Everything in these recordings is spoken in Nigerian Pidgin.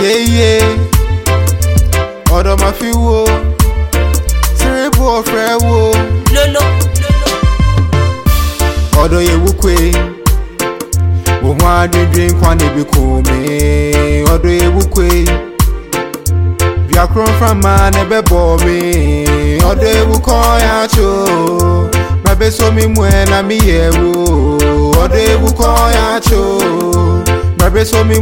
yeah. Order my fuel. Cerebral frewo. Lolo. Order ye wukwe. Won't drink one day become me. Order ye wukwe. Biakron from man ebe bomi. Order ye wuko ya cho. Babe so mi mwena mi yewo. Order ye wuko ya cho. Baby so me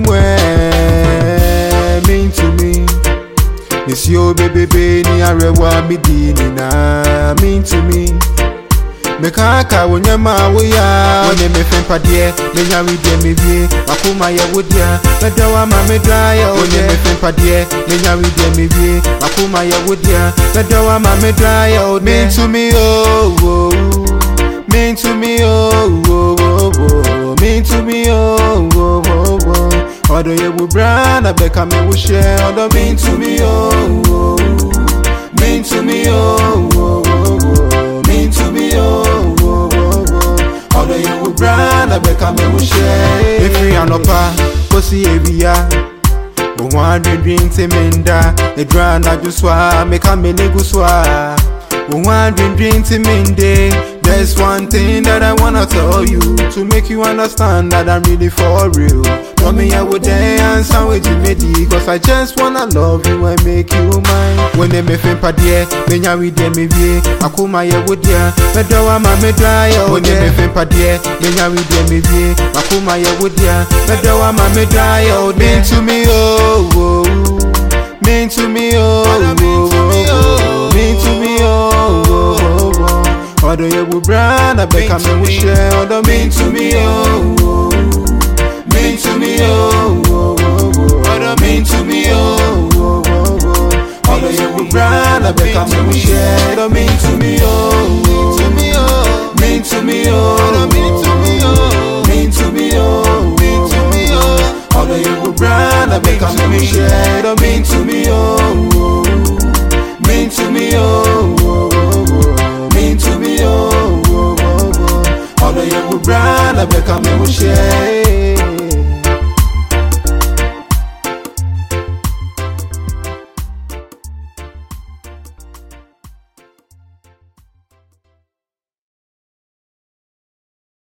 mean to me. It's your baby ni arewa mi dini na mean to me. Me kaka wonyama woya wone me fempa de me nyawi de me wie akoma ye wodia me dawa ma me dry wone me fempa de me nyawi de me wie akoma ye wodia me dawa ma me dry mean to me oh, oh. Mean to me oh, oh, oh, oh. Mean to me oh, oh, oh, oh. Odo ye wu brand abeka me wu share. Odo mean to me oh, oh. Mean to me oh, oh, oh, oh. Mean to me oh, oh, oh, oh. Odo ye wu brand abeka me wu share. Every anopa kosi evia. One drink teminda. The brand I just swa make a me neguswa. One drink teminde. There's one thing that I wanna tell you to make you understand that I'm really for real. Tell me I would dance and with you medi, cause I just wanna love you and make you mine. When they me fempa de, me nyawi de me vie, akuma ye wodia, me dawa ma me dry. When they me fempa de, me nyawi de me vie, akuma ye wodia, me dawa ma me dry. Mean to me oh, oh. Mean to me oh, oh, oh. Mean to me oh, oh, oh. Odo ye wu brand abeka me wu share. Odo mean to me oh, oh. Mean to me oh, oh, oh, oh. Odo mean to me oh, oh, oh, oh. Odo ye wu brand abeka me wu share. Odo mean to me oh, oh. Mean to me oh, Odo mean to me oh. Mean to me oh, mean to me oh. Odo ye wu brand abeka me wu share. Odo mean to me oh, oh. Mean to me oh, oh, oh. Mean to me oh, oh, oh, oh. Odo ye wu brand abeka me wu share.